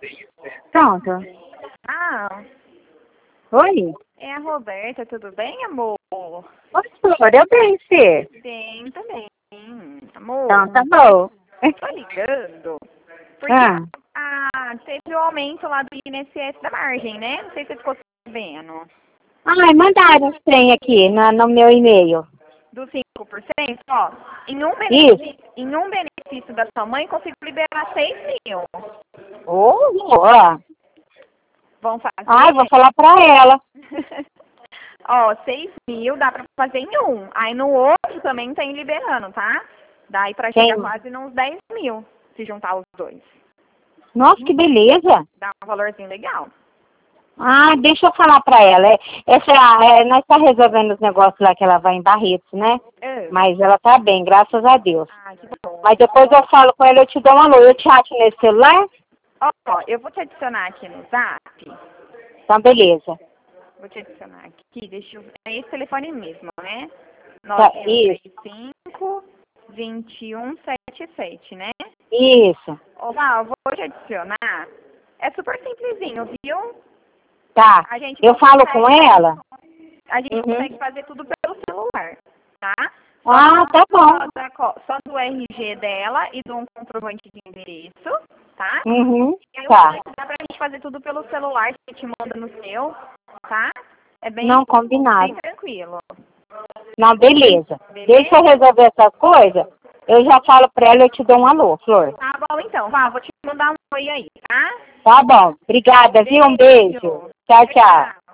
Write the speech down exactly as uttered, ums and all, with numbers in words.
Pronto. Ah, Oi? é a Roberta, tudo bem, amor? Oi, Flor, eu bem, Fê. Bem também, amor. Então, tá bom. Tô ligando, porque Ah. ah, teve o aumento lá do I N S S da margem, né? Não sei se você ficou sabendo. Ai, mandaram os trem aqui na, no meu e-mail. Do cinco por cento, ó, em um, Isso. benefício, em um benefício da sua mãe, consigo liberar seis mil. Ô, ó. Vão fazer? Ai, vou falar pra ela. Ó, seis mil dá pra fazer em um. Aí no outro também tem liberando, tá? Daí pra Tem. chegar quase nos dez mil, se juntar os dois. Nossa, que beleza. Dá um valorzinho legal. Ah, deixa eu falar pra ela. É, essa, é, nós tá resolvendo os negócios lá que ela vai em Barretos, né? É. Mas ela tá bem, graças a Deus. Ah, que bom. Mas depois eu falo com ela, eu te dou um alô. Eu te acho nesse celular? Ó, ó, eu vou te adicionar aqui no Zap. Então, beleza. Vou te adicionar aqui, deixa eu ver. É esse telefone mesmo, né? Tá, nove um três isso, cinco, dois um sete sete, né? isso. Ó, Val, eu vou te adicionar. É super simplesinho, viu? Tá. A gente Eu falo consegue, com ela? a gente Uhum. consegue fazer tudo pelo celular, tá? Só Ah, tá bom. Só, da co- só do R G dela e do um comprovante de endereço, tá? Uhum. E aí, Tá. dá pra gente fazer tudo pelo celular, a gente manda no seu, tá? É bem, Não, combinado. bem tranquilo. Não, beleza. Beleza? Deixa eu resolver essa coisa. Eu já falo pra ela e eu te dou um alô, Flor. Tá bom então, Vá, vou te mandar um oi aí, tá? Tá bom. Obrigada, viu? Um beijo. Tchau, tchau.